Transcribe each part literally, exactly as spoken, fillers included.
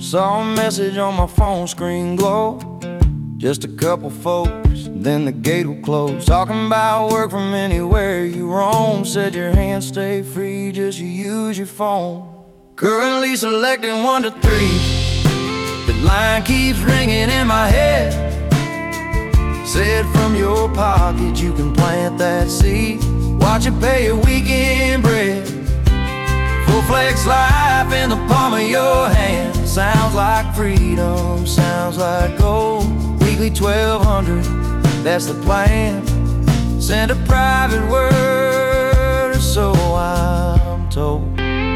Saw a message on my phone screen glow. Just a couple folks, then the gate will close. Talking about work from anywhere you roam. Said your hands stay free, just you use your phone. Currently selecting one to three. The line keeps ringing in my head. Said from your pocket you can plant that seed. Watch it pay your weekend bread. Full flex life in the palm of your hand. Sounds like freedom, sounds like gold. Weekly twelve hundred, that's the plan. Send a private word, or so I'm told.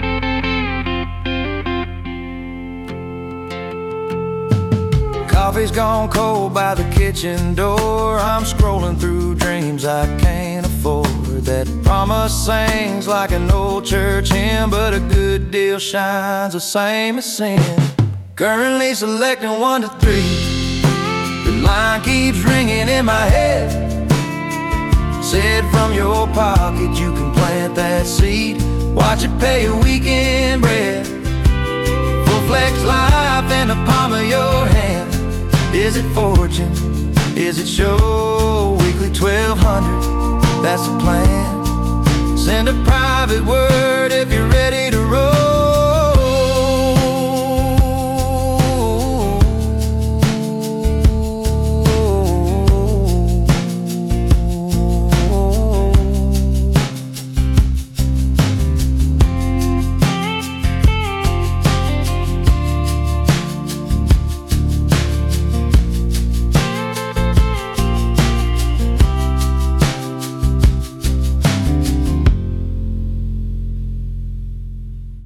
Coffee's gone cold by the kitchen door. I'm scrolling through dreams I can't afford. That promise sings like an old church hymn, but a good deal shines the same as sin. Currently selecting one to three. The line keeps ringing in my head. Said from your pocket you can plant that seed. Watch it pay your weekend bread. Full flex life in the palm of your hand. Is it fortune? Is it show? Weekly twelve hundred, that's the plan. Send a private word if you're